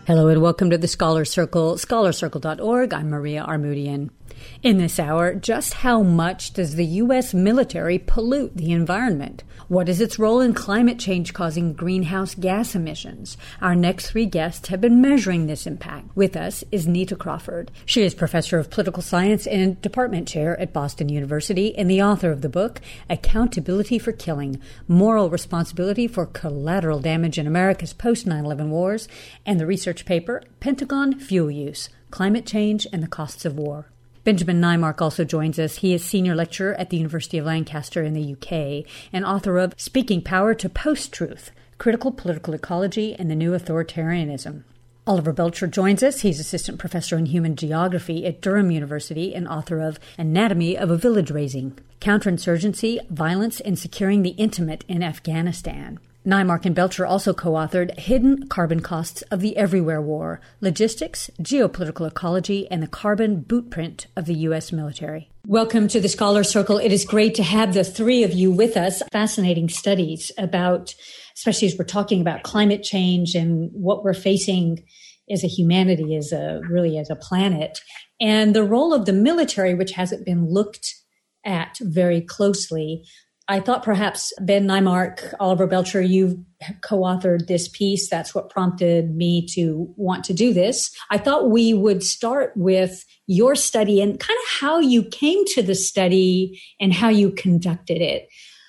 Hello and welcome to the Scholar Circle, scholarcircle.org. I'm Maria Armoudian. In this hour, just how much does the U.S. military pollute the environment? What is its role in climate change causing greenhouse gas emissions? Our next three guests have been measuring this impact. With us is Nita Crawford. She is professor of political science and department chair at Boston University and the author of the book, Accountability for Killing, Moral Responsibility for Collateral Damage in America's Post-9/11 Wars, and the research paper, Pentagon Fuel Use, Climate Change and the Costs of War. Benjamin Naimark also joins us. He is senior lecturer at the University of Lancaster in the UK and author of Speaking Power to Post-Truth, Critical Political Ecology and the New Authoritarianism. Oliver Belcher joins us. He's assistant professor in human geography at Durham University and author of Anatomy of a Village Raising, Counterinsurgency, Violence, and Securing the Intimate in Afghanistan. Naimark and Belcher also co-authored Hidden Carbon Costs of the Everywhere War, Logistics, Geopolitical Ecology, and the Carbon Bootprint of the U.S. Military. Welcome to the Scholar Circle. It is great to have the three of you with us. Fascinating studies about, especially as we're talking about climate change and what we're facing as a humanity, as a planet, and the role of the military, which hasn't been looked at very closely. I thought perhaps Ben Naimark, Oliver Belcher, you co-authored this piece. That's what prompted me to want to do this. I thought we would start with your study and kind of how you came to the study and how you conducted it.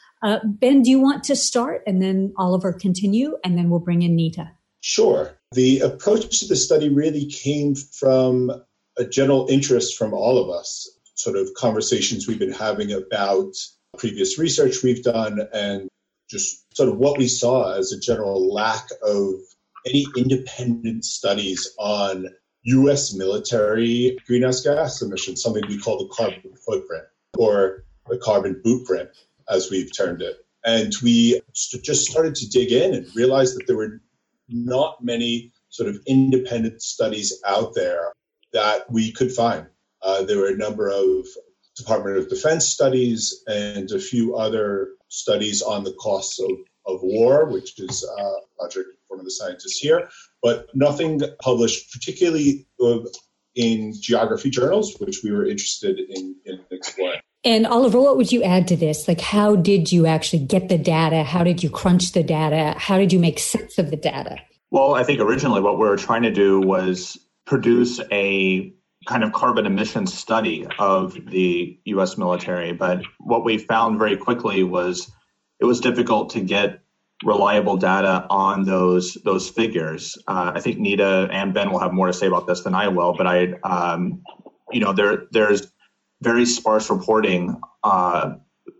Ben, do you want to start and then Oliver continue and then we'll bring in Nita? Sure. The approach to the study really came from a general interest from all of us, sort of conversations we've been having about previous research we've done and just sort of what we saw as a general lack of any independent studies on U.S. military greenhouse gas emissions, something we call the carbon footprint or the carbon bootprint, as we've termed it. And we just started to dig in and realized that there were not many sort of independent studies out there that we could find. There were a number of Department of Defense studies and a few other studies on the costs of war, which is a project of one of the scientists here, but nothing published particularly in geography journals, which we were interested in exploring. And Oliver, what would you add to this? Like, how did you actually get the data? How did you crunch the data? How did you make sense of the data? Well, I think originally what we were trying to do was produce a kind of carbon emissions study of the U.S. military. But what we found very quickly was it was difficult to get reliable data on those figures. I think Nita and Ben will have more to say about this than I will, but there's very sparse reporting on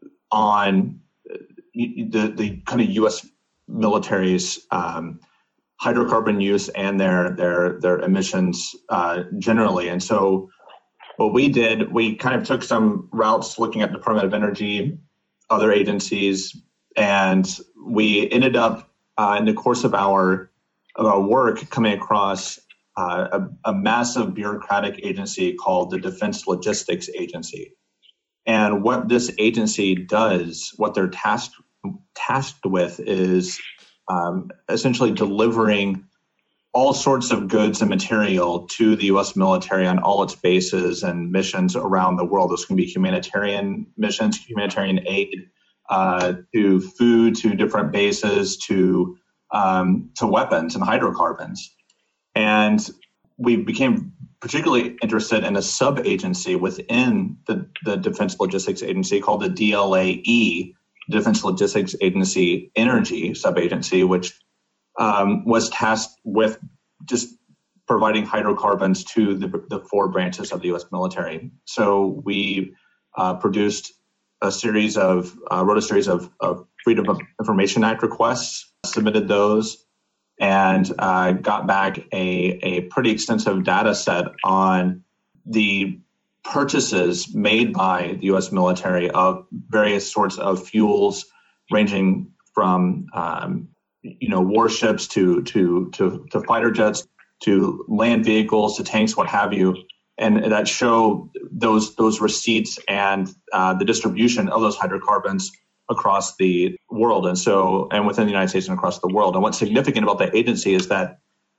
the kind of U.S. military's hydrocarbon use and their emissions generally. And so what we did, we kind of took some routes looking at the Department of Energy, other agencies, and we ended up in the course of our work coming across a massive bureaucratic agency called the Defense Logistics Agency. And what this agency does, what they're tasked with is essentially delivering all sorts of goods and material to the U.S. military on all its bases and missions around the world. Those can be humanitarian missions, humanitarian aid, to food, to different bases, to weapons and hydrocarbons. And we became particularly interested in a sub-agency within the Defense Logistics Agency called the DLAE, Defense Logistics Agency Energy Sub-Agency, which was tasked with just providing hydrocarbons to the four branches of the U.S. military. So we wrote a series of Freedom of Information Act requests, submitted those, and got back a pretty extensive data set on the purchases made by the U.S. military of various sorts of fuels, ranging from warships to fighter jets, to land vehicles, to tanks, what have you, and that show those receipts and the distribution of those hydrocarbons across the world, and within the United States and across the world. And what's significant about the agency is that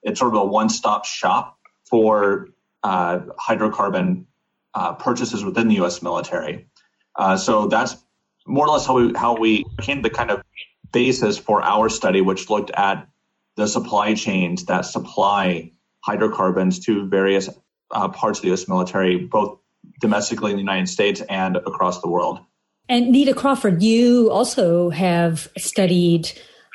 it's sort of a one-stop shop for hydrocarbon purchases within the U.S. military. So that's more or less how we came to the kind of basis for our study, which looked at the supply chains that supply hydrocarbons to various parts of the U.S. military, both domestically in the United States and across the world. And Nita Crawford, you also have studied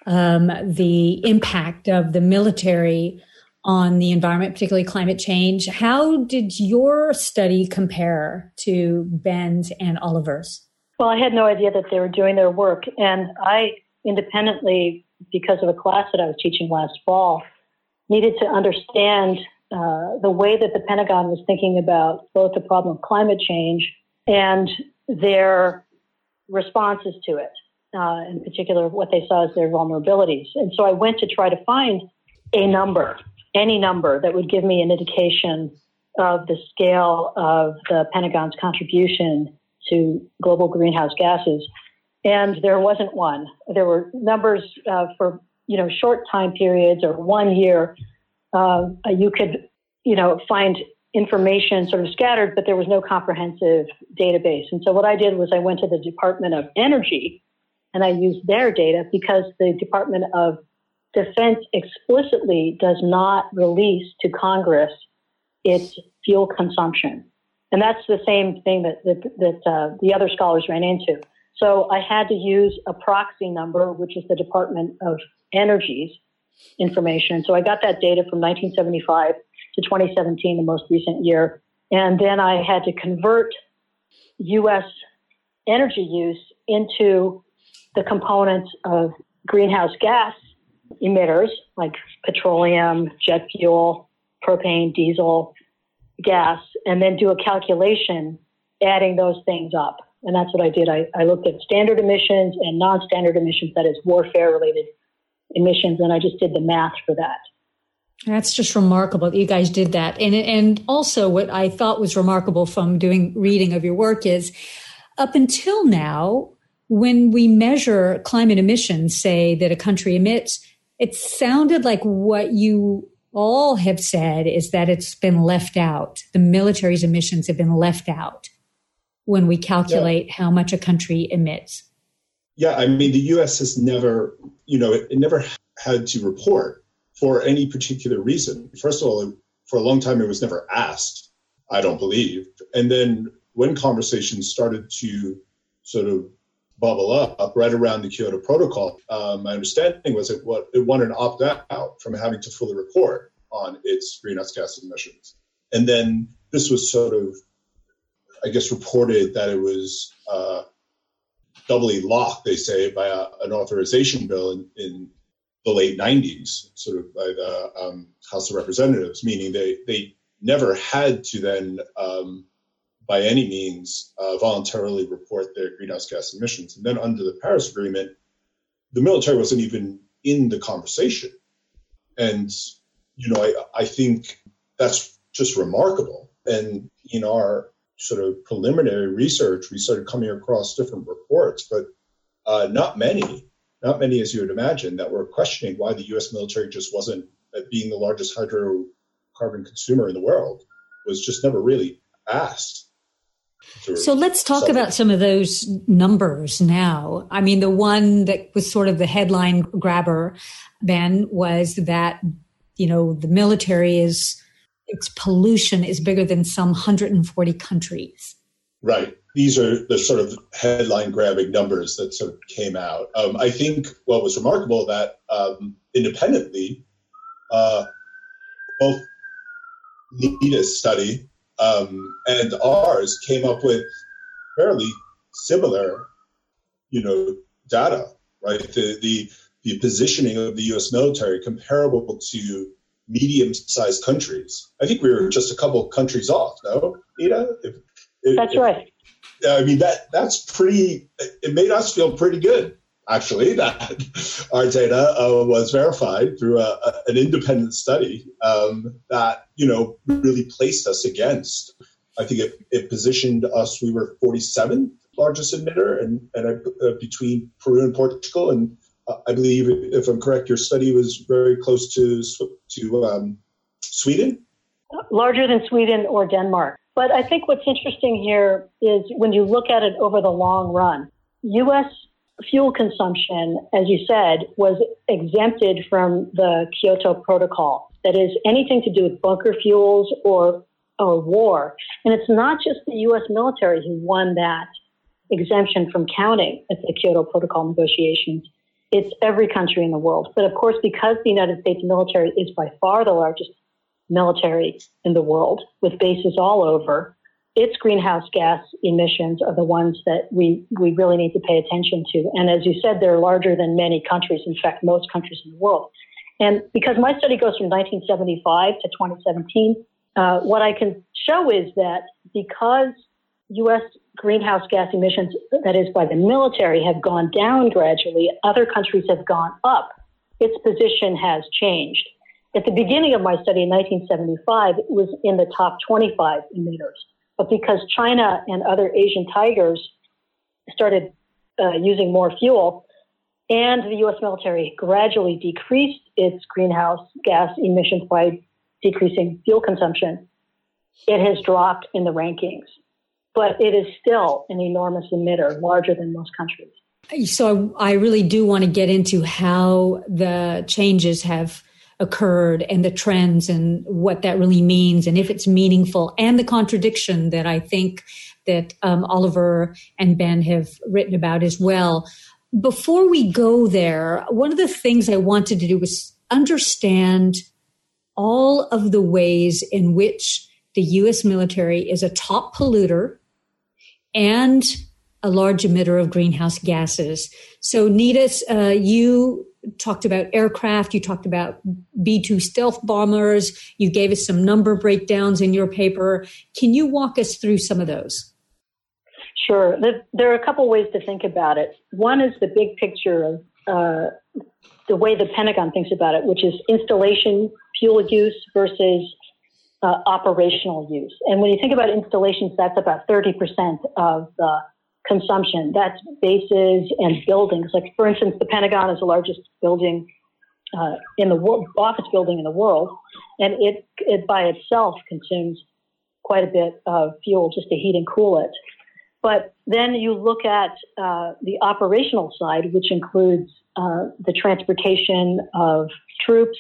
the impact of the military on the environment, particularly climate change. How did your study compare to Ben's and Oliver's? Well, I had no idea that they were doing their work. And I independently, because of a class that I was teaching last fall, needed to understand the way that the Pentagon was thinking about both the problem of climate change and their responses to it, in particular what they saw as their vulnerabilities. And so I went to try to find a number, any number that would give me an indication of the scale of the Pentagon's contribution to global greenhouse gases. And there wasn't one. There were numbers for, short time periods or 1 year. You could, find information sort of scattered, but there was no comprehensive database. And so what I did was I went to the Department of Energy and I used their data because the Department of Defense explicitly does not release to Congress its fuel consumption. And that's the same thing that the other scholars ran into. So I had to use a proxy number, which is the Department of Energy's information. So I got that data from 1975 to 2017, the most recent year. And then I had to convert U.S. energy use into the components of greenhouse gas emitters like petroleum, jet fuel, propane, diesel, gas, and then do a calculation adding those things up. And that's what I did. I looked at standard emissions and non-standard emissions, that is warfare-related emissions, and I just did the math for that. That's just remarkable that you guys did that. And also what I thought was remarkable from doing reading of your work is up until now, when we measure climate emissions, say that a country emits, it sounded like what you all have said is that it's been left out. The military's emissions have been left out when we calculate how much a country emits. Yeah, I mean, the U.S. has never, it never had to report for any particular reason. First of all, for a long time, it was never asked, I don't believe. And then when conversations started to sort of bubble up right around the Kyoto Protocol, my understanding was it wanted to opt out from having to fully report on its greenhouse gas emissions. And then this was sort of, I guess, reported that it was doubly locked, they say, by an authorization bill in the late 90s, sort of by the House of Representatives, meaning they never had to then, by any means, voluntarily report their greenhouse gas emissions. And then under the Paris Agreement, the military wasn't even in the conversation. And, I think that's just remarkable. And in our sort of preliminary research, we started coming across different reports, but not many, as you would imagine, that were questioning why the U.S. military just wasn't, being the largest hydrocarbon consumer in the world, was just never really asked. So let's talk about some of those numbers now. I mean, the one that was sort of the headline grabber, Ben, was that, the military its pollution is bigger than some 140 countries. Right. These are the sort of headline-grabbing numbers that sort of came out. I think what was remarkable that independently, both Nita's study and ours came up with fairly similar, data. Right. The positioning of the U.S. military comparable to medium-sized countries. I think we were just a couple of countries off, no, Nita? That's right. I mean, that's pretty, it made us feel pretty good, actually, that our data was verified through an independent study that, really placed us against. I think it positioned us, we were 47th largest emitter and between Peru and Portugal, and I believe, if I'm correct, your study was very close to Sweden? Larger than Sweden or Denmark. But I think what's interesting here is when you look at it over the long run, U.S. fuel consumption, as you said, was exempted from the Kyoto Protocol. That is, anything to do with bunker fuels or war. And it's not just the U.S. military who won that exemption from counting at the Kyoto Protocol negotiations. It's every country in the world. But of course, because the United States military is by far the largest military in the world, with bases all over, its greenhouse gas emissions are the ones that we really need to pay attention to. And as you said, they're larger than many countries, in fact, most countries in the world. And because my study goes from 1975 to 2017, what I can show is that because U.S. greenhouse gas emissions, that is by the military, have gone down gradually, other countries have gone up, its position has changed. At the beginning of my study in 1975, it was in the top 25 emitters. But because China and other Asian tigers started using more fuel, and the U.S. military gradually decreased its greenhouse gas emissions by decreasing fuel consumption, it has dropped in the rankings. But it is still an enormous emitter, larger than most countries. So I really do want to get into how the changes have occurred and the trends and what that really means and if it's meaningful, and the contradiction that I think that Oliver and Ben have written about as well. Before we go there, one of the things I wanted to do was understand all of the ways in which the U.S. military is a top polluter and a large emitter of greenhouse gases. So Nidis, you talked about aircraft, you talked about B-2 stealth bombers, you gave us some number breakdowns in your paper. Can you walk us through some of those? Sure. There are a couple ways to think about it. One is the big picture of the way the Pentagon thinks about it, which is installation fuel use versus operational use. And when you think about installations, that's about 30% of the consumption. That's bases and buildings. Like, for instance, the Pentagon is the largest building in the world, office building in the world, and it by itself consumes quite a bit of fuel just to heat and cool it. But then you look at the operational side, which includes the transportation of troops,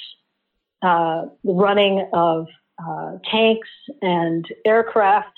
the running of tanks and aircraft,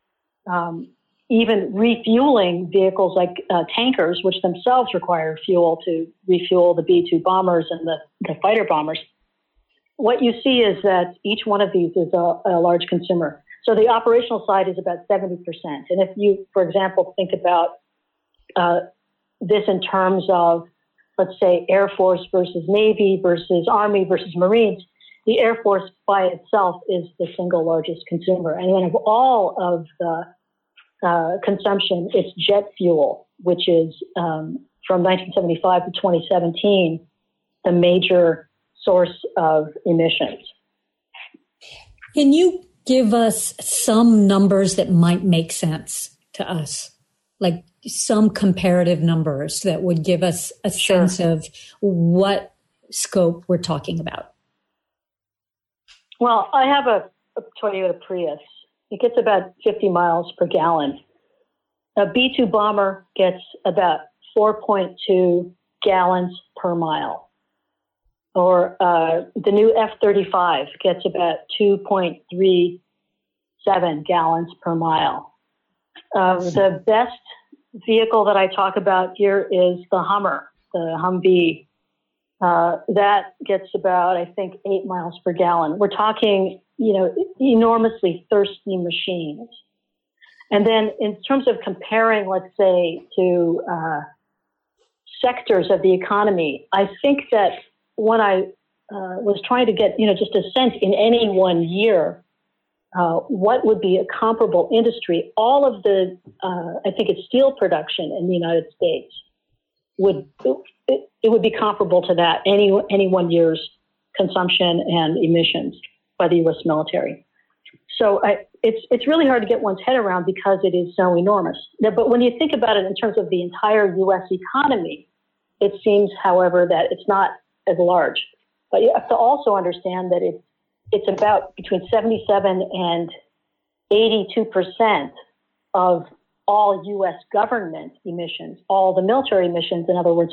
even refueling vehicles like tankers, which themselves require fuel to refuel the B-2 bombers and the fighter bombers. What you see is that each one of these is a large consumer. So the operational side is about 70%. And if you, for example, think about this in terms of, let's say, Air Force versus Navy versus Army versus Marines, the Air Force by itself is the single largest consumer. And then of all of the consumption, it's jet fuel, which is from 1975 to 2017, the major source of emissions. Can you give us some numbers that might make sense to us, like some comparative numbers that would give us a sense of what scope we're talking about? Well, I have a Toyota Prius. It gets about 50 miles per gallon. A B-2 bomber gets about 4.2 gallons per mile. Or the new F-35 gets about 2.37 gallons per mile. The best vehicle that I talk about here is the Hummer, the Humvee. That gets about, I think, 8 miles per gallon. We're talking, enormously thirsty machines. And then in terms of comparing, let's say, to sectors of the economy, I think that when I was trying to get, just a sense in any one year, what would be a comparable industry, all of the, I think it's steel production in the United States it would be comparable to that, any 1 year's consumption and emissions by the U.S. military. So it's really hard to get one's head around because it is so enormous. But when you think about it in terms of the entire U.S. economy, It seems, however, that it's not as large. But you have to also understand that it's about between 77 and 82% of all U.S. government emissions, all the military emissions, in other words,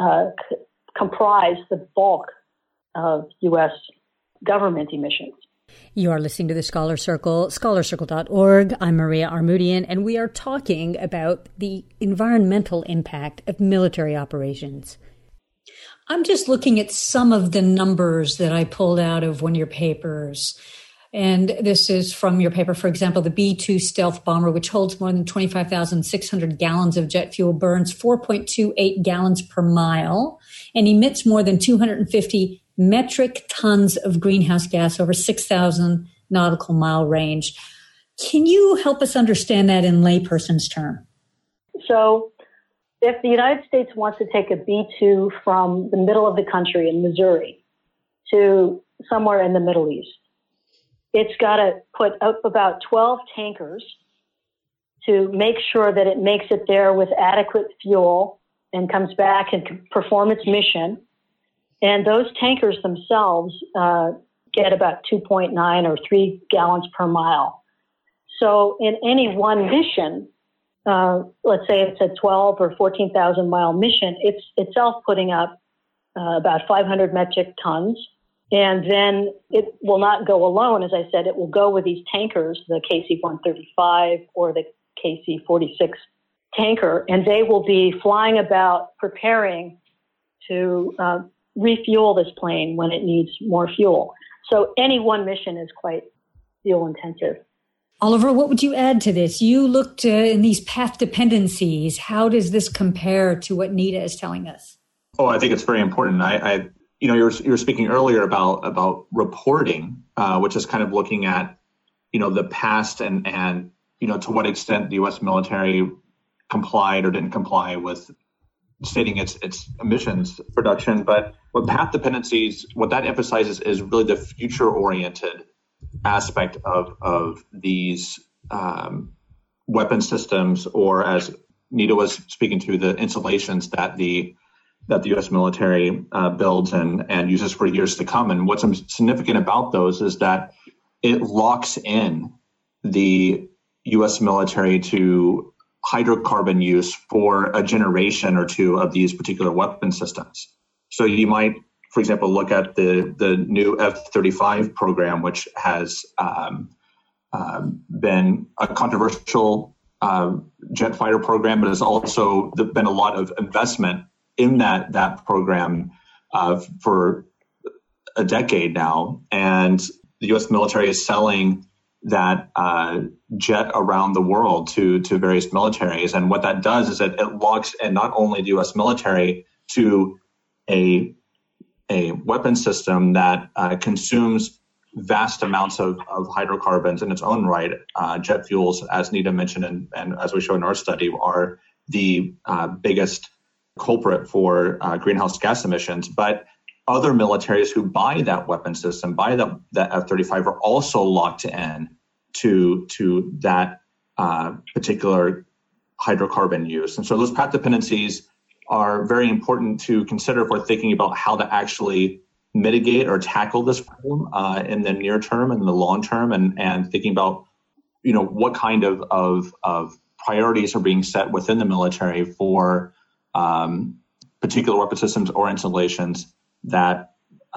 comprise the bulk of U.S. government emissions. You are listening to the Scholar Circle, scholarcircle.org. I'm Maria Armoudian, and we are talking about the environmental impact of military operations. I'm just looking at some of the numbers that I pulled out of one of your papers. And this is from your paper, for example, the B-2 stealth bomber, which holds more than 25,600 gallons of jet fuel, burns 4.28 gallons per mile, and emits more than 250 metric tons of greenhouse gas over 6,000 nautical mile range. Can you help us understand that in layperson's term? So if the United States wants to take a B-2 from the middle of the country in Missouri to somewhere in the Middle East, it's got to put up about 12 tankers to make sure that it makes it there with adequate fuel and comes back and can perform its mission. And those tankers themselves get about 2.9 or 3 gallons per mile. So in any one mission, let's say it's a 12 or 14,000 mile mission, it's itself putting up about 500 metric tons. And then it will not go alone. As I said, it will go with these tankers, the KC-135 or the KC-46 tanker, and they will be flying about preparing to refuel this plane when it needs more fuel. So any one mission is quite fuel intensive. Oliver, what would you add to this? You looked in these path dependencies. How does this compare to what Nita is telling us? Oh, I think it's very important. You were speaking earlier about reporting, which is kind of looking at, the past and to what extent the U.S. military complied or didn't comply with stating its emissions reduction. But what path dependencies, what that emphasizes is really the future-oriented aspect of these weapon systems, or as Nita was speaking to, the installations that the U.S. military builds and uses for years to come. And what's significant about those is that it locks in the U.S. military to hydrocarbon use for a generation or two of these particular weapon systems. So you might, for example, look at the new F-35 program, which has been a controversial jet fighter program, but has also been a lot of investment in that program for a decade now. And the U.S. military is selling that jet around the world to various militaries. And what that does is it locks in not only the U.S. military to a weapon system that consumes vast amounts of hydrocarbons in its own right. Jet fuels, as Nita mentioned, and as we show in our study, are the biggest culprit for greenhouse gas emissions. But other militaries who buy that weapon system, buy the F-35, are also locked in to that particular hydrocarbon use. And so those path dependencies are very important to consider if we're thinking about how to actually mitigate or tackle this problem in the near term and the long term, and thinking about, what kind of priorities are being set within the military for particular weapon systems or installations that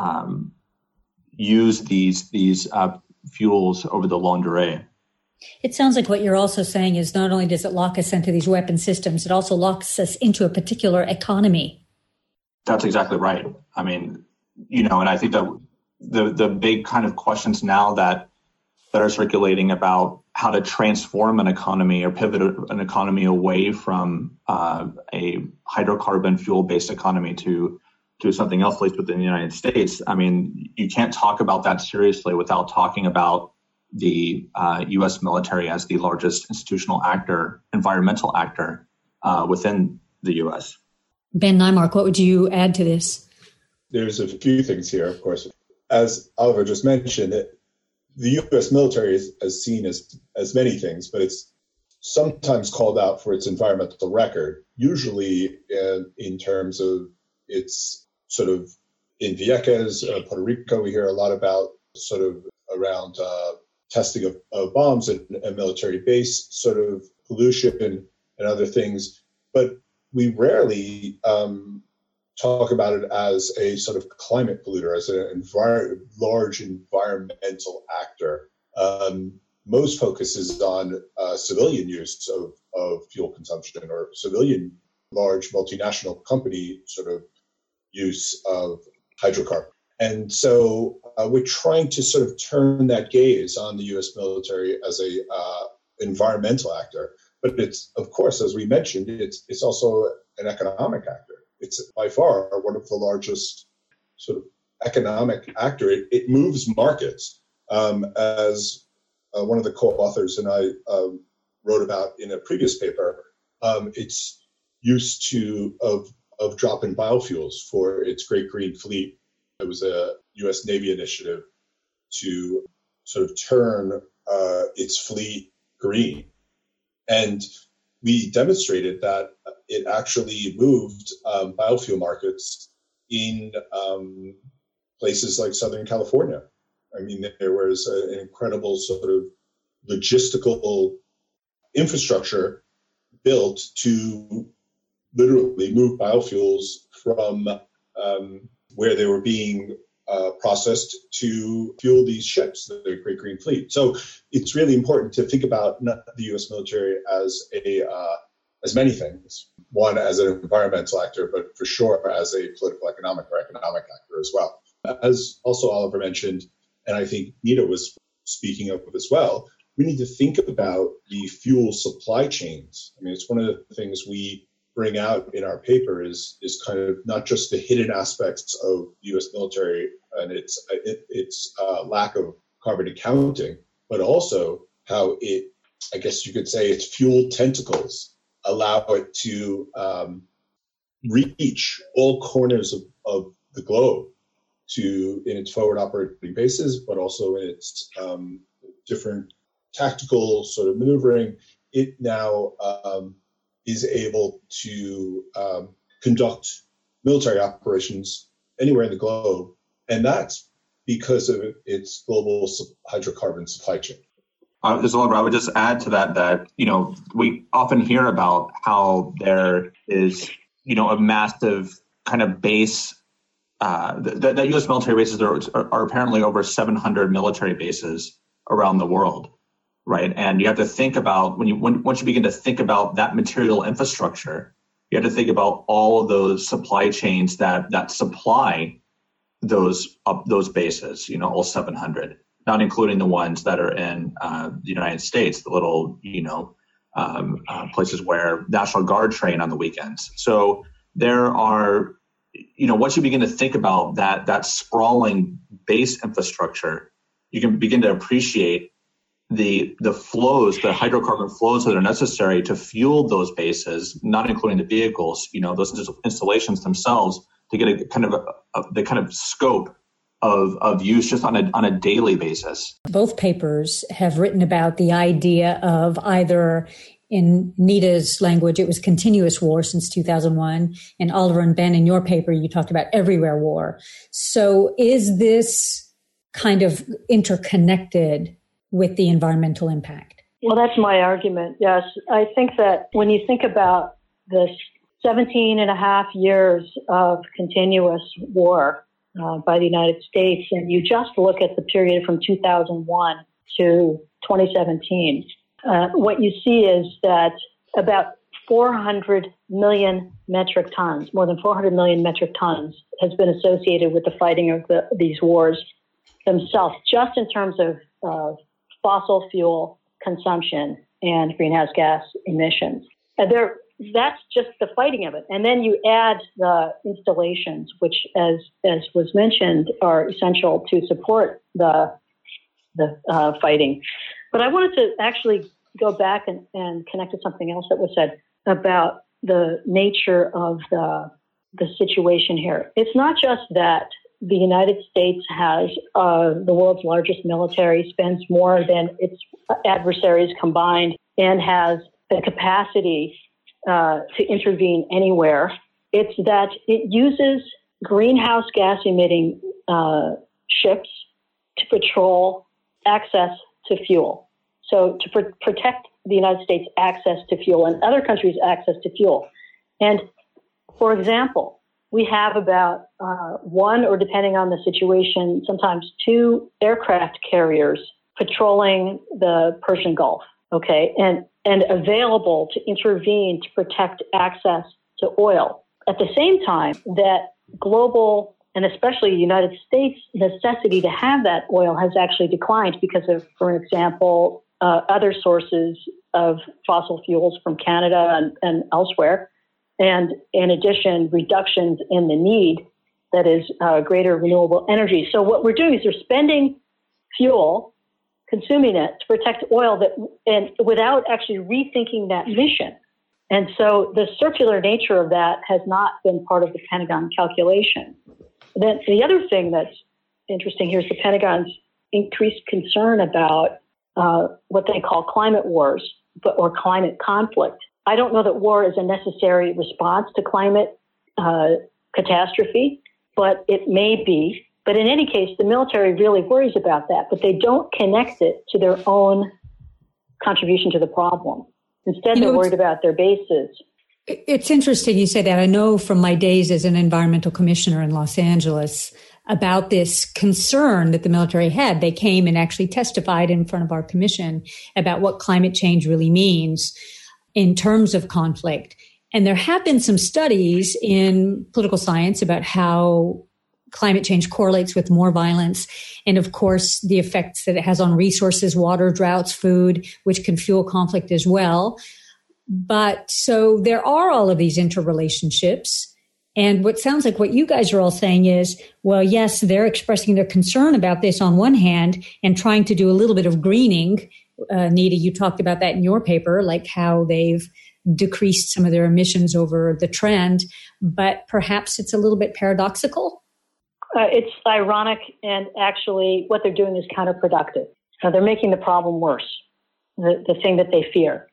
use these fuels over the long durée. It sounds like what you're also saying is not only does it lock us into these weapon systems, it also locks us into a particular economy. That's exactly right. I mean, and I think that the big kind of questions now that are circulating about how to transform an economy or pivot an economy away from a hydrocarbon fuel-based economy to something else, at least within the United States. I mean, you can't talk about that seriously without talking about the U.S. military as the largest institutional actor, environmental actor within the U.S. Ben Naimark, what would you add to this? There's a few things here, of course. As Oliver just mentioned, the U.S. military is seen as many things, but it's sometimes called out for its environmental record, usually in terms of It's sort of in Vieques, Puerto Rico, we hear a lot about sort of around testing of bombs and military base sort of pollution and other things. But we rarely talk about it as a sort of climate polluter, as a large environmental actor. Most focus is on civilian use of fuel consumption or civilian large multinational company sort of use of hydrocarbon. And so we're trying to sort of turn that gaze on the U.S. military as a environmental actor. But it's, of course, as we mentioned, it's also an economic actor. It's by far one of the largest sort of economic actor. It moves markets, as one of the co-authors and I wrote about in a previous paper. It's used of drop-in biofuels for its Great Green Fleet. It was a U.S. Navy initiative to sort of turn its fleet green. And we demonstrated that it actually moved biofuel markets in places like Southern California. I mean, there was an incredible sort of logistical infrastructure built to literally move biofuels from where they were being processed to fuel these ships, the Great Green Fleet. So it's really important to think about the U.S. military as as many things. One, as an environmental actor, but for sure as a political, economic actor as well. As also Oliver mentioned, and I think Nita was speaking of as well, we need to think about the fuel supply chains. I mean, it's one of the things we bring out in our paper is kind of not just the hidden aspects of the U.S. military and its lack of carbon accounting, but also how it, I guess you could say, its fuel tentacles allow it to reach all corners of the globe in its forward operating bases, but also in its different tactical sort of maneuvering. It now is able to conduct military operations anywhere in the globe, and that's because of its global hydrocarbon supply chain. Oliver, I would just add to that, we often hear about how there is, a massive kind of base, that U.S. military bases are apparently over 700 military bases around the world, right? And you have to think about, once you begin to think about that material infrastructure, you have to think about all of those supply chains that supply those bases, all 700. Not including the ones that are in the United States, the little, places where National Guard train on the weekends. So there are, once you begin to think about that sprawling base infrastructure, you can begin to appreciate the flows, the hydrocarbon flows that are necessary to fuel those bases, not including the vehicles, those installations themselves, to get the kind of scope of use just on a daily basis. Both papers have written about the idea of either, in Nita's language, it was continuous war since 2001. And Oliver and Ben, in your paper, you talked about everywhere war. So is this kind of interconnected with the environmental impact? Well, that's my argument. Yes. I think that when you think about this 17 and a half years of continuous war, by the United States, and you just look at the period from 2001 to 2017, what you see is that about 400 million metric tons, more than 400 million metric tons, has been associated with the fighting of these wars themselves, just in terms of fossil fuel consumption and greenhouse gas emissions. That's just the fighting of it. And then you add the installations, which, as was mentioned, are essential to support the fighting. But I wanted to actually go back and connect to something else that was said about the nature of the situation here. It's not just that the United States has the world's largest military, spends more than its adversaries combined, and has the capacity to intervene anywhere. It's that it uses greenhouse gas emitting ships to patrol access to fuel. So to protect the United States' access to fuel and other countries' access to fuel. And for example, we have about one, or depending on the situation, sometimes two aircraft carriers patrolling the Persian Gulf, okay, and available to intervene to protect access to oil. At the same time, that global, and especially United States, necessity to have that oil has actually declined because of, for example, other sources of fossil fuels from Canada and elsewhere. And in addition, reductions in the need, that is greater renewable energy. So what we're doing is we're spending fuel, consuming it to protect oil and without actually rethinking that mission. And so the circular nature of that has not been part of the Pentagon calculation. Then the other thing that's interesting here is the Pentagon's increased concern about what they call climate wars or climate conflict. I don't know that war is a necessary response to climate catastrophe, but it may be. But in any case, the military really worries about that, but they don't connect it to their own contribution to the problem. Instead, they're worried about their bases. It's interesting you say that. I know from my days as an environmental commissioner in Los Angeles about this concern that the military had. They came and actually testified in front of our commission about what climate change really means in terms of conflict. And there have been some studies in political science about how climate change correlates with more violence. And of course, the effects that it has on resources, water, droughts, food, which can fuel conflict as well. But so there are all of these interrelationships. And what sounds like what you guys are all saying is, well, yes, they're expressing their concern about this on one hand and trying to do a little bit of greening. Nita, you talked about that in your paper, like how they've decreased some of their emissions over the trend, but perhaps it's a little bit paradoxical. It's ironic, and actually what they're doing is counterproductive. They're making the problem worse, the thing that they fear.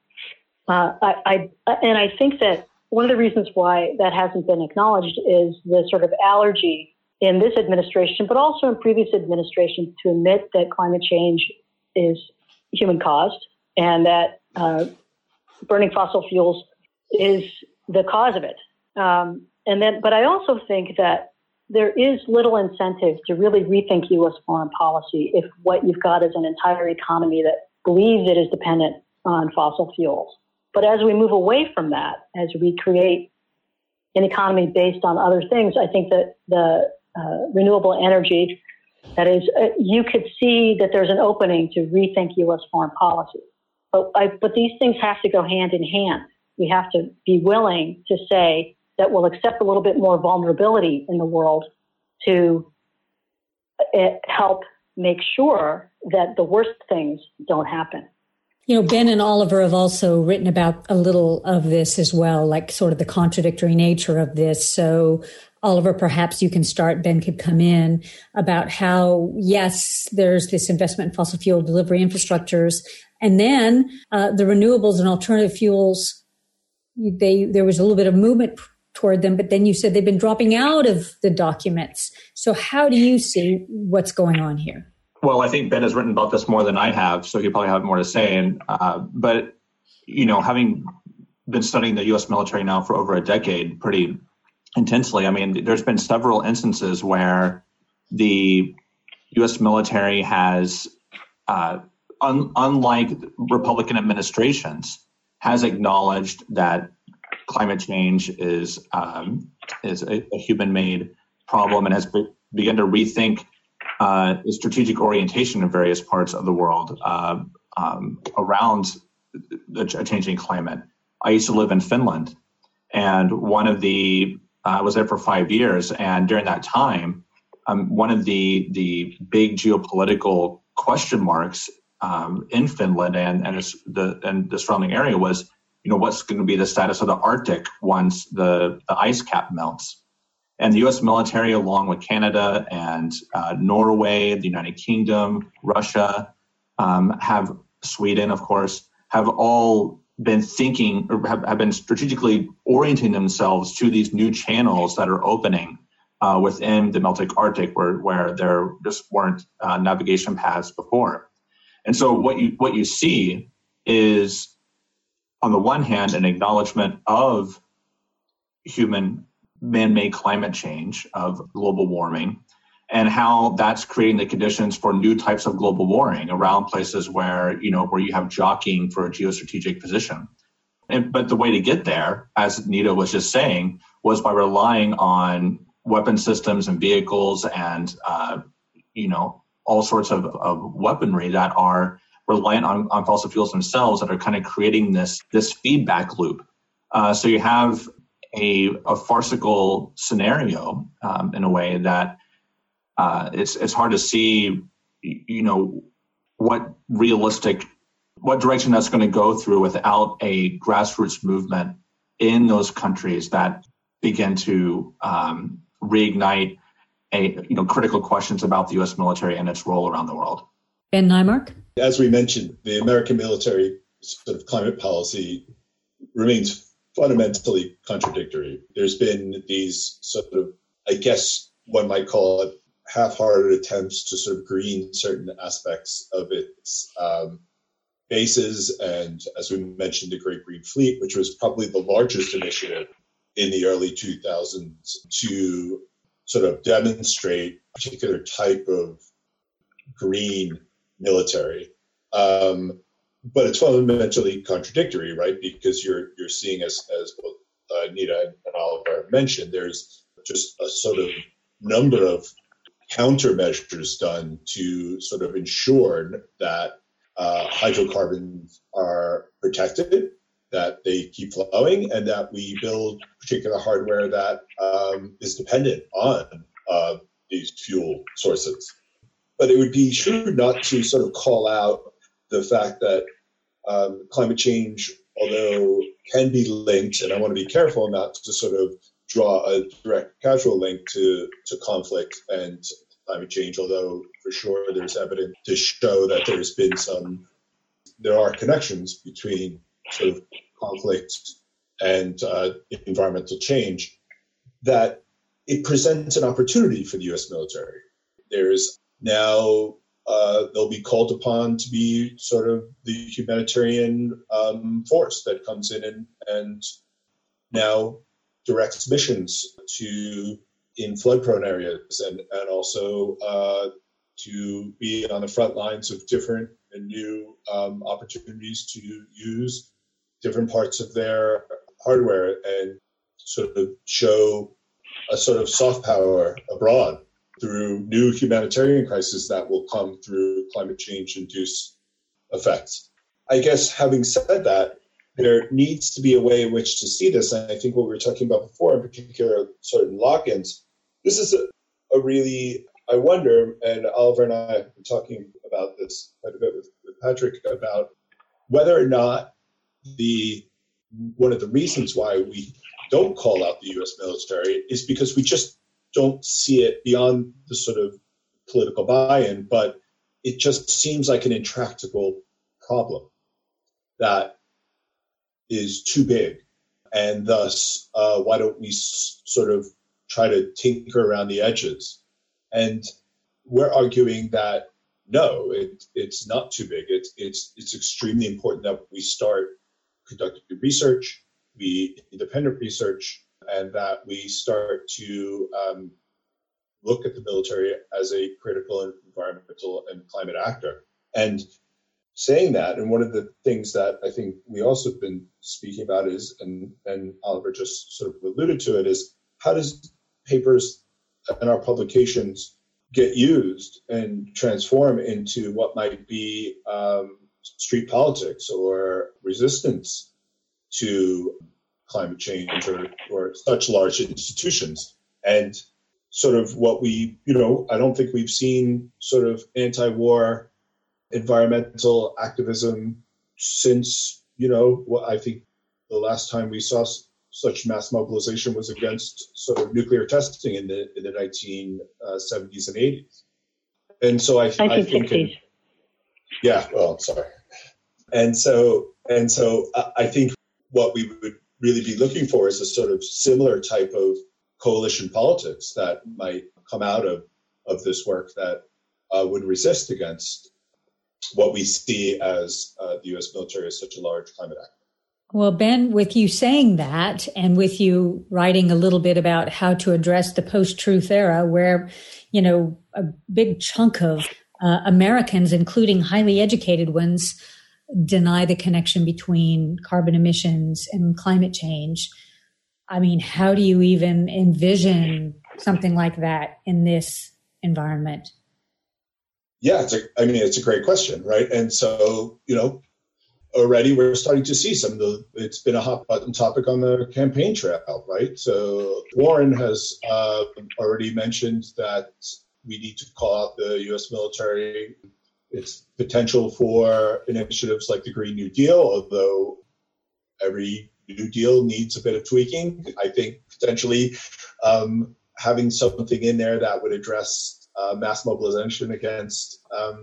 I think that one of the reasons why that hasn't been acknowledged is the sort of allergy in this administration, but also in previous administrations, to admit that climate change is human caused and that burning fossil fuels is the cause of it. But I also think that there is little incentive to really rethink U.S. foreign policy if what you've got is an entire economy that believes it is dependent on fossil fuels. But as we move away from that, as we create an economy based on other things, I think that the renewable energy, that is, you could see that there's an opening to rethink U.S. foreign policy. But these things have to go hand in hand. We have to be willing to say that we'll accept a little bit more vulnerability in the world to help make sure that the worst things don't happen. You know, Ben and Oliver have also written about a little of this as well, like sort of the contradictory nature of this. So Oliver, perhaps you can start, Ben could come in, about how, yes, there's this investment in fossil fuel delivery infrastructures, and then the renewables and alternative fuels, there was a little bit of movement toward them, but then you said they've been dropping out of the documents. So how do you see what's going on here? Well, I think Ben has written about this more than I have, so he'll probably have more to say. But, you know, having been studying the U.S. military now for over a decade pretty intensely, I mean, there's been several instances where the U.S. military has, unlike Republican administrations, has acknowledged that climate change is a human-made problem and has begun to rethink the strategic orientation in various parts of the world around a changing climate. I used to live in Finland, and I was there for 5 years, and during that time, one of the big geopolitical question marks in Finland and the surrounding area was, you know, what's going to be the status of the Arctic once the ice cap melts. And the U.S. military, along with Canada and Norway, the United Kingdom, Russia, have Sweden, of course, have all been thinking or have been strategically orienting themselves to these new channels that are opening within the melting Arctic where there just weren't navigation paths before. And so what you see is, on the one hand, an acknowledgement of human man-made climate change, of global warming, and how that's creating the conditions for new types of global warming around places where you have jockeying for a geostrategic position. But the way to get there, as Nita was just saying, was by relying on weapon systems and vehicles and all sorts of weaponry that are reliant on fossil fuels themselves, that are kind of creating this feedback loop. So you have a farcical scenario in a way that it's hard to see, what direction that's going to go through without a grassroots movement in those countries that begin to reignite critical questions about the U.S. military and its role around the world. Ben Naimark? As we mentioned, the American military sort of climate policy remains fundamentally contradictory. There's been these sort of, I guess one might call it, half-hearted attempts to sort of green certain aspects of its bases. And as we mentioned, the Great Green Fleet, which was probably the largest initiative in the early 2000s to sort of demonstrate a particular type of green military. But it's fundamentally contradictory, right? Because you're seeing, as both Nita and Oliver mentioned, there's just a sort of number of countermeasures done to sort of ensure that hydrocarbons are protected, that they keep flowing, and that we build particular hardware that is dependent on these fuel sources. But it would be shrewd not to sort of call out the fact that climate change, although can be linked, and I want to be careful not to sort of draw a direct causal link to conflict and climate change, although for sure there's evidence to show that there are connections between sort of conflict and environmental change, that it presents an opportunity for the U.S. military. There's now they'll be called upon to be sort of the humanitarian force that comes in and now directs missions in flood-prone areas and also to be on the front lines of different and new opportunities to use different parts of their hardware and sort of show a sort of soft power abroad through new humanitarian crises that will come through climate change-induced effects. I guess having said that, there needs to be a way in which to see this. And I think what we were talking about before, in particular, certain lock-ins, this is a really, I wonder, and Oliver and I have been talking about this quite a bit with Patrick, about whether or not one of the reasons why we don't call out the U.S. military is because we just don't see it beyond the sort of political buy-in, but it just seems like an intractable problem that is too big. And thus, why don't we sort of try to tinker around the edges? And we're arguing that, no, it's not too big. It's extremely important that we start conducting research, independent research, and that we start to look at the military as a critical environmental and climate actor. And saying that, and one of the things that I think we also have been speaking about is, and Oliver just sort of alluded to it, is how does papers and our publications get used and transform into what might be street politics or resistance to climate change or such large institutions. And sort of what I don't think we've seen sort of anti-war environmental activism since, what I think the last time we saw such mass mobilization was against sort of nuclear testing in the 1970s and 80s. And so I think, sorry. And And so I think what we would really be looking for is a sort of similar type of coalition politics that might come out of this work that would resist against what we see as the U.S. military as such a large climate actor. Well, Ben, with you saying that and with you writing a little bit about how to address the post-truth era where, a big chunk of Americans, including highly educated ones, deny the connection between carbon emissions and climate change. I mean, how do you even envision something like that in this environment? Yeah, it's a great question, right? And so, already we're starting to see it's been a hot button topic on the campaign trail, right? So Warren has already mentioned that we need to call out the U.S. military, its potential for initiatives like the Green New Deal, although every New Deal needs a bit of tweaking. I think potentially having something in there that would address mass mobilization against,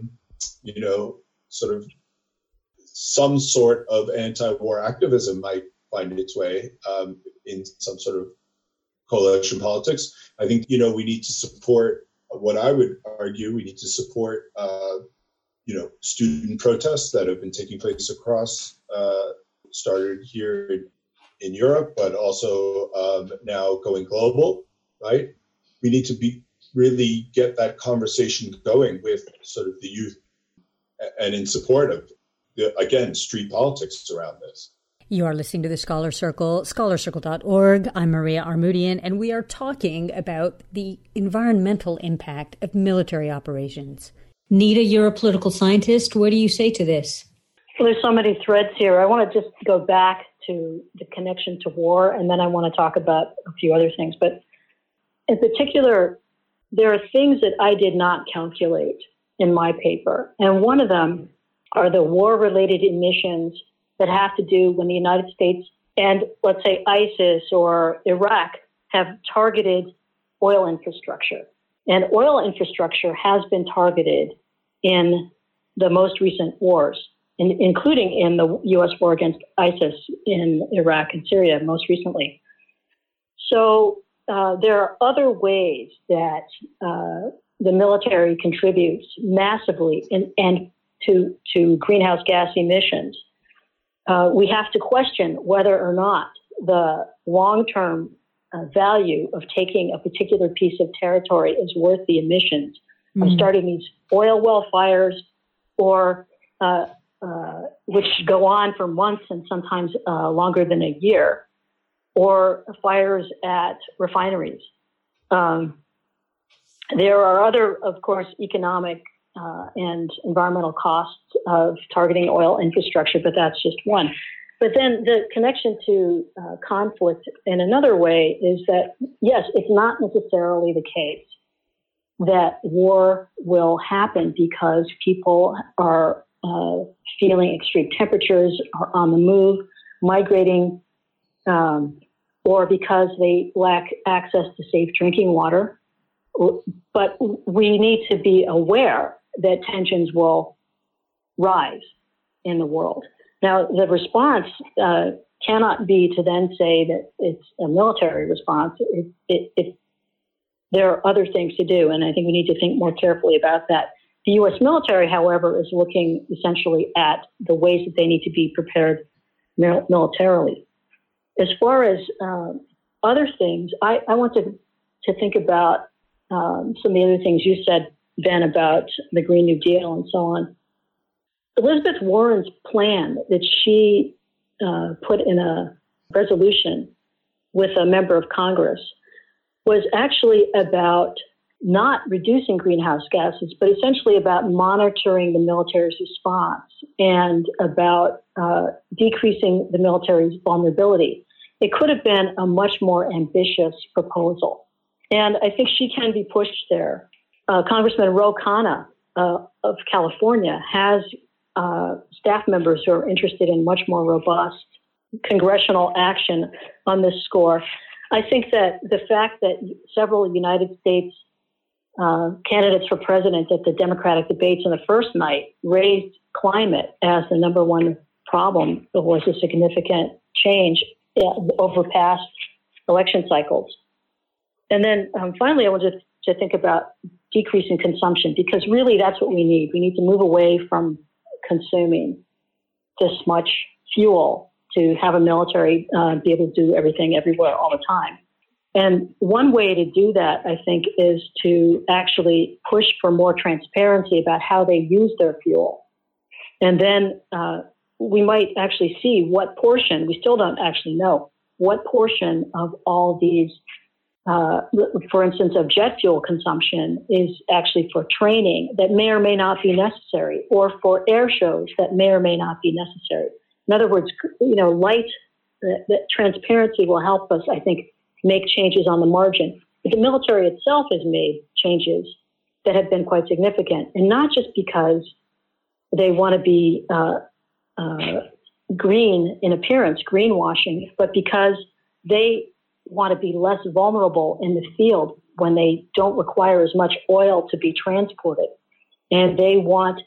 sort of some sort of anti-war activism might find its way in some sort of coalition politics. I think, we need to support what I would argue we need to support, student protests that have been taking place across, started here in Europe, but also now going global, right? We need to really get that conversation going with sort of the youth and in support of, again, street politics around this. You are listening to The Scholar Circle, scholarcircle.org. I'm Maria Armoudian, and we are talking about the environmental impact of military operations. Nita, you're a political scientist. What do you say to this? Well, there's so many threads here. I want to just go back to the connection to war, and then I want to talk about a few other things. But in particular, there are things that I did not calculate in my paper. And one of them are the war-related emissions that have to do when the United States and, let's say, ISIS or Iraq have targeted oil infrastructure. And oil infrastructure has been targeted in the most recent wars, including in the U.S. war against ISIS in Iraq and Syria most recently. So there are other ways that the military contributes massively and to greenhouse gas emissions. We have to question whether or not the long-term value of taking a particular piece of territory is worth the emissions of starting these oil well fires, or which go on for months and sometimes longer than a year, or fires at refineries. There are other, of course, economic and environmental costs of targeting oil infrastructure, but that's just one. But then the connection to conflict in another way is that, yes, it's not necessarily the case that war will happen because people are feeling extreme temperatures, are on the move, migrating, or because they lack access to safe drinking water. But we need to be aware that tensions will rise in the world. Now, the response cannot be to then say that it's a military response. There are other things to do, and I think we need to think more carefully about that. The U.S. military, however, is looking essentially at the ways that they need to be prepared militarily. As far as other things, I want to think about some of the other things you said, Ben, about the Green New Deal and so on. Elizabeth Warren's plan that she put in a resolution with a member of Congress was actually about not reducing greenhouse gases, but essentially about monitoring the military's response and about decreasing the military's vulnerability. It could have been a much more ambitious proposal. And I think she can be pushed there. Congressman Ro Khanna of California has staff members who are interested in much more robust congressional action on this score. I think that the fact that several United States candidates for president at the Democratic debates on the first night raised climate as the number one problem was a significant change over past election cycles. And then finally, I wanted to think about decreasing consumption, because really that's what we need. We need to move away from consuming this much fuel to have a military be able to do everything everywhere all the time. And one way to do that, I think, is to actually push for more transparency about how they use their fuel. And then we might actually see what portion, we still don't actually know, what portion of all these, for instance, of jet fuel consumption is actually for training that may or may not be necessary, or for air shows that may or may not be necessary. In other words, that transparency will help us, I think, make changes on the margin. But the military itself has made changes that have been quite significant, and not just because they want to be green in appearance, greenwashing, but because they want to be less vulnerable in the field when they don't require as much oil to be transported. And they want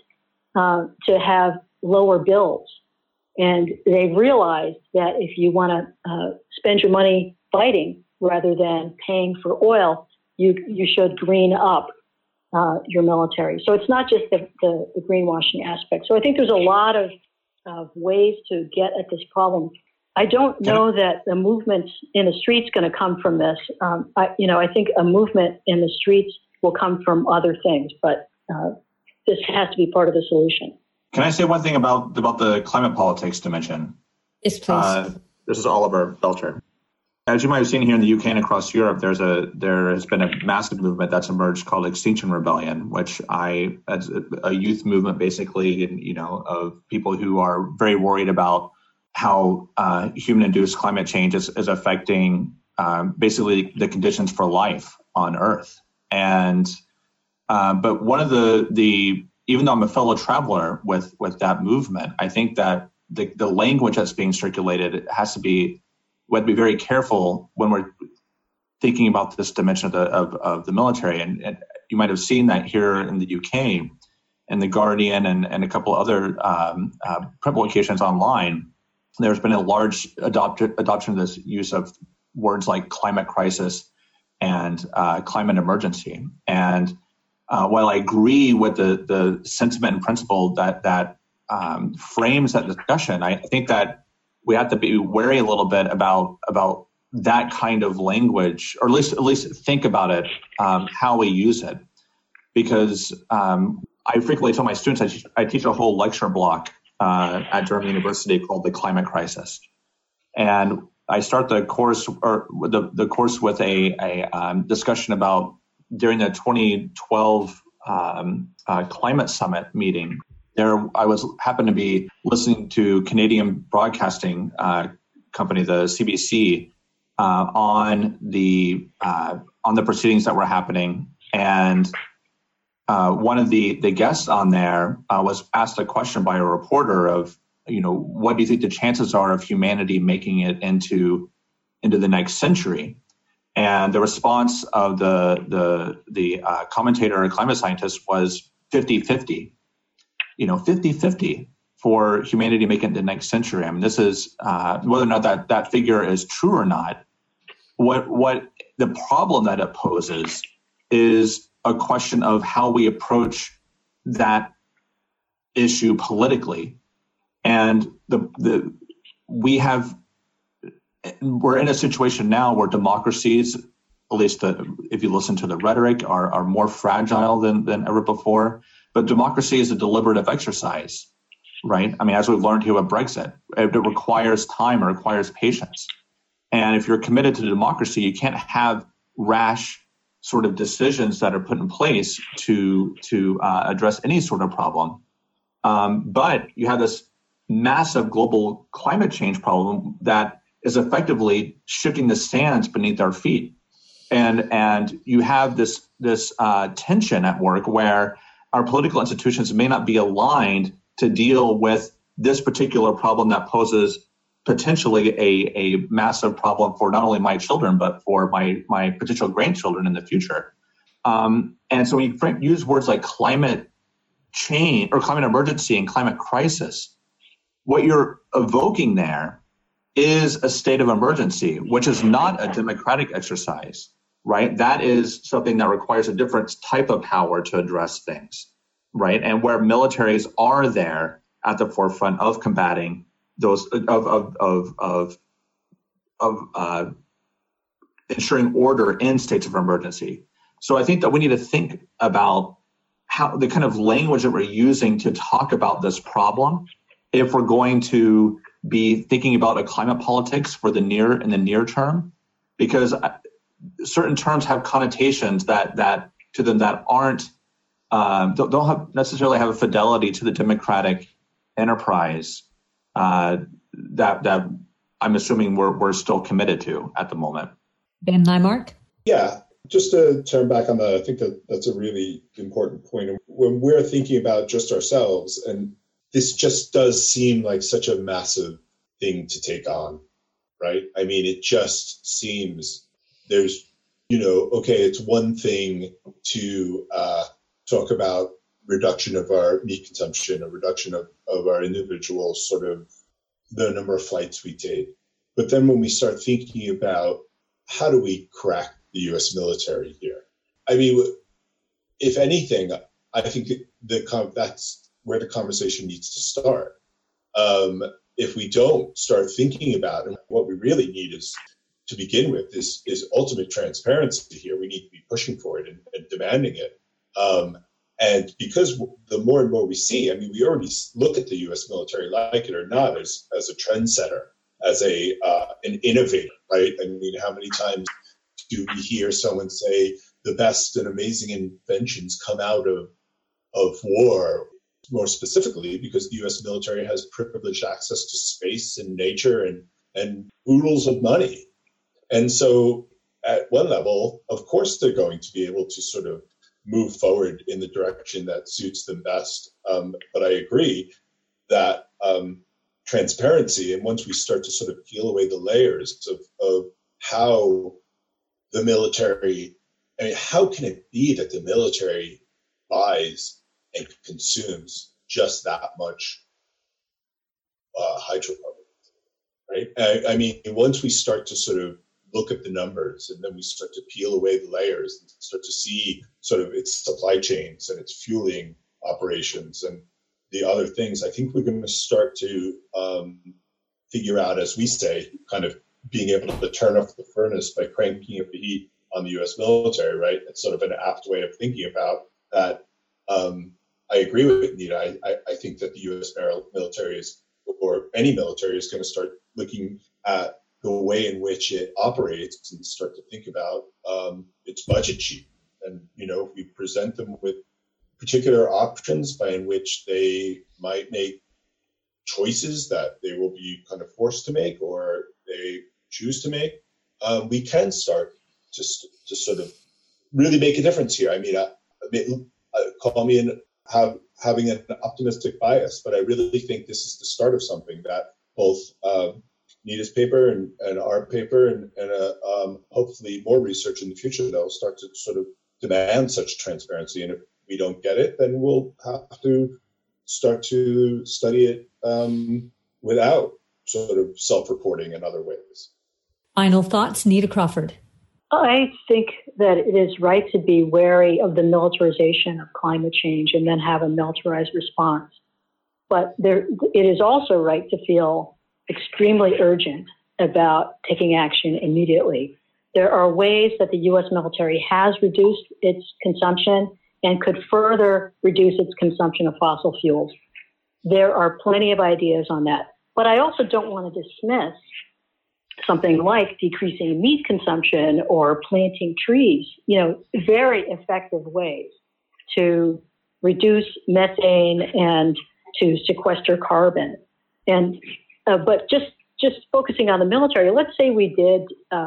to have lower bills. And they've realized that if you want to spend your money fighting rather than paying for oil, you should green up your military. So it's not just the greenwashing aspect. So I think there's a lot of ways to get at this problem. I don't know that the movement in the streets going to come from this. I think a movement in the streets will come from other things, but this has to be part of the solution. Can I say one thing about the climate politics dimension? Yes, please. This is Oliver Belcher. As you might have seen here in the UK and across Europe, there has been a massive movement that's emerged called Extinction Rebellion, which as a youth movement basically, of people who are very worried about how human-induced climate change is affecting basically the conditions for life on Earth. And but one of the even though I'm a fellow traveler with that movement, I think that the language that's being circulated has to be. We have to be very careful when we're thinking about this dimension of the military. And you might have seen that here in the UK, and The Guardian and a couple other publications online. There's been a large adoption of this use of words like climate crisis and climate emergency. And while I agree with the sentiment and principle that frames that discussion, I think that we have to be wary a little bit about that kind of language, or at least think about it, how we use it. Because I frequently tell my students, I teach a whole lecture block at Durham University called The Climate Crisis. And I start the course the course with a discussion about during the 2012 climate summit meeting. There, I happened to be listening to Canadian Broadcasting Company, the CBC, on the proceedings that were happening, and one of the guests on there was asked a question by a reporter of, what do you think the chances are of humanity making it into the next century? And the response of the commentator or climate scientist was 50-50. 50-50 for humanity making it the next century. I mean, this is whether or not that figure is true or not. What the problem that it poses is a question of how we approach that issue politically. And we're in a situation now where democracies, at least if you listen to the rhetoric, are more fragile than ever before. But democracy is a deliberative exercise, right? I mean, as we've learned here with Brexit, it requires time, it requires patience. And if you're committed to democracy, you can't have rash sort of decisions that are put in place to address any sort of problem. But you have this massive global climate change problem that is effectively shifting the sands beneath our feet. And you have this tension at work where our political institutions may not be aligned to deal with this particular problem that poses potentially a massive problem for not only my children, but for my potential grandchildren in the future. And so when you use words like climate change or climate emergency and climate crisis, what you're evoking there is a state of emergency, which is not a democratic exercise, right? That is something that requires a different type of power to address things, right? And where militaries are there at the forefront of combating those, of ensuring order in states of emergency. So I think that we need to think about how the kind of language that we're using to talk about this problem, if we're going to be thinking about a climate politics for the near term, because certain terms have connotations that to them that aren't don't necessarily have a fidelity to the democratic enterprise that I'm assuming we're still committed to at the moment. Ben Neimark? Yeah, just to turn back on I think that's a really important point. When we're thinking about just ourselves, and this just does seem like such a massive thing to take on, right? I mean, it just seems there's, okay, it's one thing to talk about reduction of our meat consumption, a reduction of our individual sort of the number of flights we take. But then when we start thinking about how do we crack the U.S. military here? I mean, if anything, I think that's where the conversation needs to start. If we don't start thinking about it, what we really need is, to begin with, is ultimate transparency here. We need to be pushing for it and demanding it. And because the more and more we see, I mean, we already look at the U.S. military, like it or not, as a trendsetter, as an innovator, right? I mean, how many times do we hear someone say the best and amazing inventions come out of war? More specifically, because the U.S. military has privileged access to space and nature and oodles of money. And so at one level, of course, they're going to be able to sort of move forward in the direction that suits them best. But I agree that transparency, and once we start to sort of peel away the layers of how the military, I mean, how can it be that the military buys and consumes just that much hydrocarbons, right? I mean, once we start to sort of look at the numbers and then we start to peel away the layers and start to see sort of its supply chains and its fueling operations and the other things, I think we're going to start to figure out, as we say, kind of being able to turn off the furnace by cranking up the heat on the U.S. military, right? It's sort of an apt way of thinking about that. I agree with Nita. I think that the U.S. military or any military is going to start looking at the way in which it operates and start to think about its budget sheet. And, if we present them with particular options by in which they might make choices that they will be kind of forced to make or they choose to make, we can start to sort of really make a difference here. I mean, call me having an optimistic bias, but I really think this is the start of something that both Nita's paper and our paper and hopefully more research in the future that will start to sort of demand such transparency. And if we don't get it, then we'll have to start to study it without sort of self-reporting in other ways. Final thoughts, Nita Crawford. I think that it is right to be wary of the militarization of climate change and then have a militarized response. But it is also right to feel extremely urgent about taking action immediately. There are ways that the U.S. military has reduced its consumption and could further reduce its consumption of fossil fuels. There are plenty of ideas on that. But I also don't want to dismiss something like decreasing meat consumption or planting trees, very effective ways to reduce methane and to sequester carbon. And but just focusing on the military, let's say we did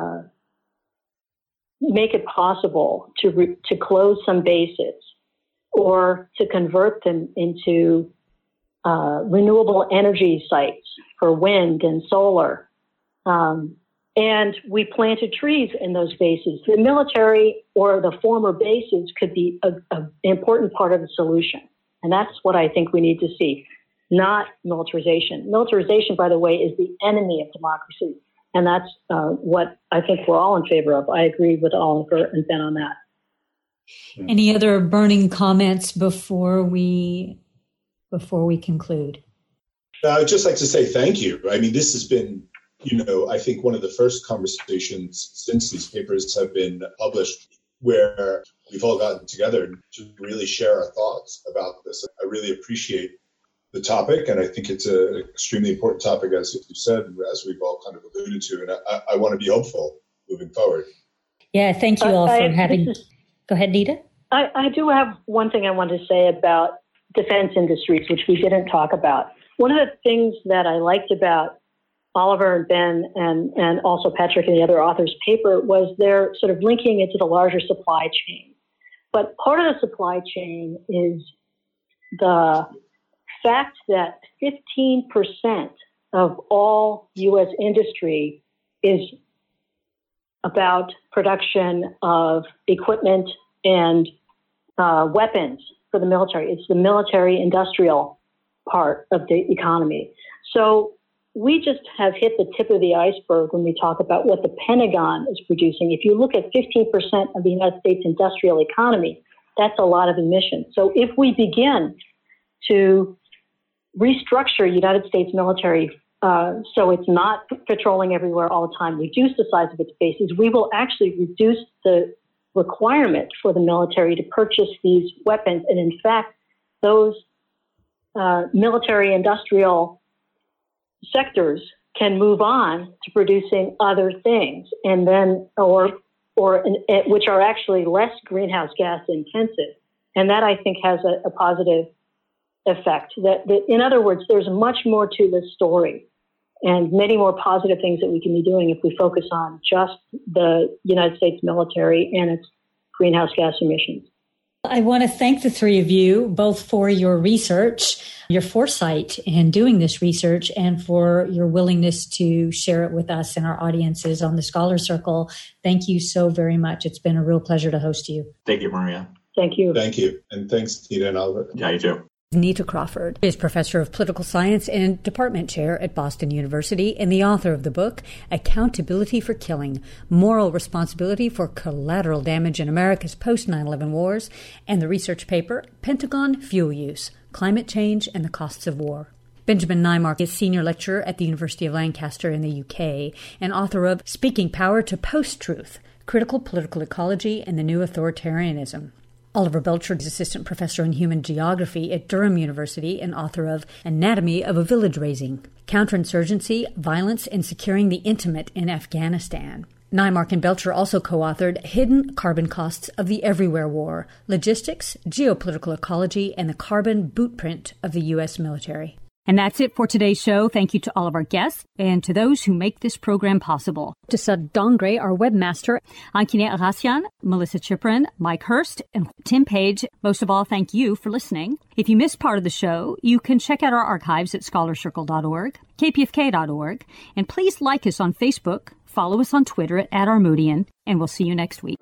make it possible to close some bases or to convert them into renewable energy sites for wind and solar. And we planted trees in those bases. The military or the former bases could be an important part of the solution. And that's what I think we need to see. not militarization. Militarization, by the way, is the enemy of democracy. And that's what I think we're all in favor of. I agree with Oliver and Ben on that. Any other burning comments before we conclude? I'd just like to say thank you. I mean, this has been, I think one of the first conversations since these papers have been published where we've all gotten together to really share our thoughts about this. I really appreciate the topic, and I think it's an extremely important topic, as you said, as we've all kind of alluded to, and I want to be hopeful moving forward. Yeah, thank you all for having... Go ahead, Nita. I do have one thing I want to say about defense industries, which we didn't talk about. One of the things that I liked about Oliver and Ben and also Patrick and the other authors' paper was their sort of linking into the larger supply chain. But part of the supply chain is the fact that 15% of all U.S. industry is about production of equipment and weapons for the military. It's the military industrial part of the economy. So we just have hit the tip of the iceberg when we talk about what the Pentagon is producing. If you look at 15% of the United States industrial economy, that's a lot of emissions. So if we begin to restructure United States military so it's not patrolling everywhere all the time, reduce the size of its bases, we will actually reduce the requirement for the military to purchase these weapons. And in fact, those military industrial sectors can move on to producing other things, and then which are actually less greenhouse gas intensive. And that, I think, has a positive effect. That in other words, there's much more to this story and many more positive things that we can be doing if we focus on just the United States military and its greenhouse gas emissions. I want to thank the three of you both for your research, your foresight in doing this research, and for your willingness to share it with us and our audiences on the Scholar Circle. Thank you so very much. It's been a real pleasure to host you. Thank you, Maria. Thank you. Thank you. And thanks, Nita and Oliver. Yeah, you too. Nita Crawford is professor of political science and department chair at Boston University and the author of the book, Accountability for Killing, Moral Responsibility for Collateral Damage in America's Post-9/11 Wars, and the research paper, Pentagon Fuel Use, Climate Change and the Costs of War. Benjamin Naimark is senior lecturer at the University of Lancaster in the UK and author of Speaking Power to Post-Truth, Critical Political Ecology and the New Authoritarianism. Oliver Belcher is assistant professor in human geography at Durham University and author of Anatomy of a Village Raising, Counterinsurgency, Violence, and Securing the Intimate in Afghanistan. Naimark and Belcher also co-authored Hidden Carbon Costs of the Everywhere War, Logistics, Geopolitical Ecology, and the Carbon Bootprint of the U.S. Military. And that's it for today's show. Thank you to all of our guests and to those who make this program possible. To Sud Dongre, our webmaster, Ankine Arasian, Melissa Chiprin, Mike Hurst, and Tim Page. Most of all, thank you for listening. If you missed part of the show, you can check out our archives at scholarcircle.org, kpfk.org, and please like us on Facebook, follow us on Twitter at Armoodian, and we'll see you next week.